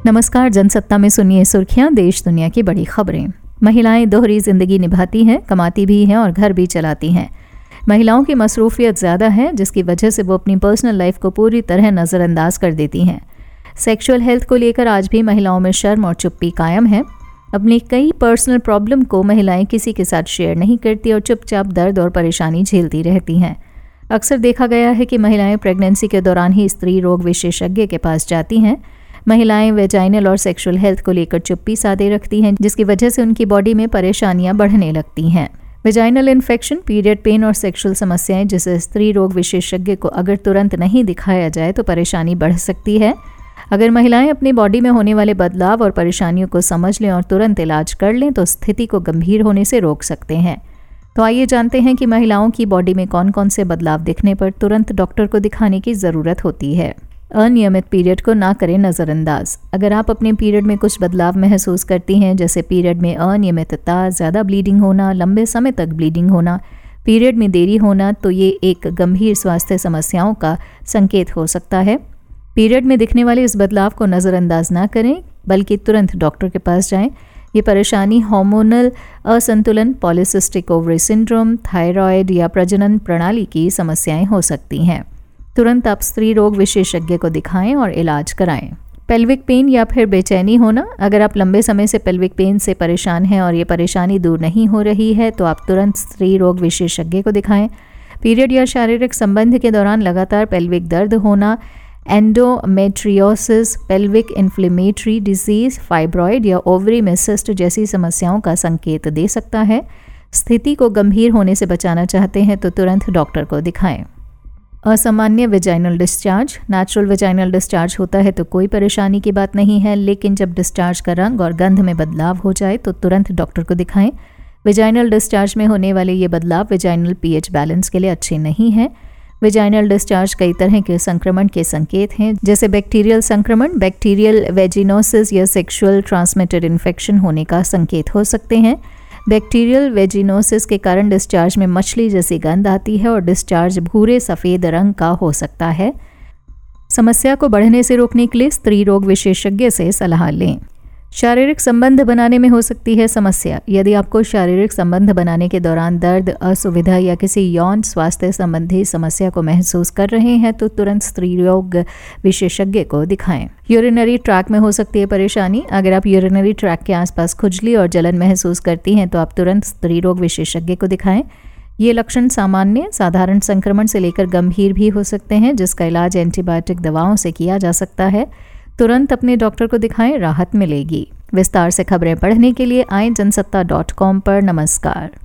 नमस्कार, जनसत्ता में सुनिए सुर्खियां, देश दुनिया की बड़ी खबरें। महिलाएं दोहरी जिंदगी निभाती हैं, कमाती भी हैं और घर भी चलाती हैं। महिलाओं की मसरूफियत ज़्यादा है, जिसकी वजह से वो अपनी पर्सनल लाइफ को पूरी तरह नज़रअंदाज कर देती हैं। सेक्सुअल हेल्थ को लेकर आज भी महिलाओं में शर्म और चुप्पी कायम है। अपनी कई पर्सनल प्रॉब्लम को महिलाएं किसी के साथ शेयर नहीं करती और चुपचाप दर्द और परेशानी झेलती रहती हैं। अक्सर देखा गया है कि महिलाएं प्रेगनेंसी के दौरान ही स्त्री रोग विशेषज्ञ के पास जाती हैं। महिलाएं वेजाइनल और सेक्सुअल हेल्थ को लेकर चुप्पी साधे रखती हैं, जिसकी वजह से उनकी बॉडी में परेशानियां बढ़ने लगती हैं। वेजाइनल इन्फेक्शन, पीरियड पेन और सेक्सुअल समस्याएं, जिसे स्त्री रोग विशेषज्ञ को अगर तुरंत नहीं दिखाया जाए तो परेशानी बढ़ सकती है। अगर महिलाएं अपनी बॉडी में होने वाले बदलाव और परेशानियों को समझ लें और तुरंत इलाज कर लें तो स्थिति को गंभीर होने से रोक सकते हैं। तो आइए जानते हैं कि महिलाओं की बॉडी में कौन कौन से बदलाव दिखने पर तुरंत डॉक्टर को दिखाने की ज़रूरत होती है। अनियमित पीरियड को ना करें नज़रअंदाज। अगर आप अपने पीरियड में कुछ बदलाव महसूस करती हैं, जैसे पीरियड में अनियमितता, ज़्यादा ब्लीडिंग होना, लंबे समय तक ब्लीडिंग होना, पीरियड में देरी होना, तो ये एक गंभीर स्वास्थ्य समस्याओं का संकेत हो सकता है। पीरियड में दिखने वाले इस बदलाव को नज़रअंदाज ना करें, बल्कि तुरंत डॉक्टर के पास जाएं। ये परेशानी हार्मोनल असंतुलन, पॉलीसिस्टिक ओवरी सिंड्रोम, थायराइड या प्रजनन प्रणाली की समस्याएं हो सकती हैं। तुरंत आप स्त्री रोग विशेषज्ञ को दिखाएं और इलाज कराएं। पेल्विक पेन या फिर बेचैनी होना, अगर आप लंबे समय से पेल्विक पेन से परेशान हैं और ये परेशानी दूर नहीं हो रही है तो आप तुरंत स्त्री रोग विशेषज्ञ को दिखाएं। पीरियड या शारीरिक संबंध के दौरान लगातार पेल्विक दर्द होना, endometriosis, pelvic inflammatory disease, fibroid या ओवरी में सिस्ट जैसी समस्याओं का संकेत दे सकता है। स्थिति को गंभीर होने से बचाना चाहते हैं तो तुरंत डॉक्टर को दिखाएं। असामान्य vaginal discharge, natural vaginal discharge होता है तो कोई परेशानी की बात नहीं है, लेकिन जब डिस्चार्ज का रंग और गंध में बदलाव हो जाए तो तुरंत डॉक्टर को दिखाएं। वेजाइनल डिस्चार्ज में होने वाले ये बदलाव वेजाइनल पीएच बैलेंस के लिए अच्छे नहीं हैं। वेजाइनल डिस्चार्ज कई तरह के संक्रमण के संकेत हैं, जैसे बैक्टीरियल संक्रमण, बैक्टीरियल वेजिनोसिस या सेक्सुअल ट्रांसमिटेड इन्फेक्शन होने का संकेत हो सकते हैं। बैक्टीरियल वेजिनोसिस के कारण डिस्चार्ज में मछली जैसी गंध आती है और डिस्चार्ज भूरे सफ़ेद रंग का हो सकता है। समस्या को बढ़ने से रोकने के लिए स्त्री रोग विशेषज्ञ से सलाह लें। शारीरिक संबंध बनाने में हो सकती है समस्या। यदि आपको शारीरिक संबंध बनाने के दौरान दर्द, असुविधा या किसी यौन स्वास्थ्य संबंधी समस्या को महसूस कर रहे हैं तो तुरंत स्त्री रोग विशेषज्ञ को दिखाएं। यूरिनरी ट्रैक में हो सकती है परेशानी। अगर आप यूरिनरी ट्रैक के आसपास खुजली और जलन महसूस करती हैं तो आप तुरंत स्त्री रोग विशेषज्ञ को दिखाएं। ये लक्षण सामान्य, साधारण संक्रमण से लेकर गंभीर भी हो सकते हैं, जिसका इलाज एंटीबायोटिक दवाओं से किया जा सकता है। तुरंत अपने डॉक्टर को दिखाएं, राहत मिलेगी। विस्तार से खबरें पढ़ने के लिए आएं जनसत्ता.com पर। नमस्कार।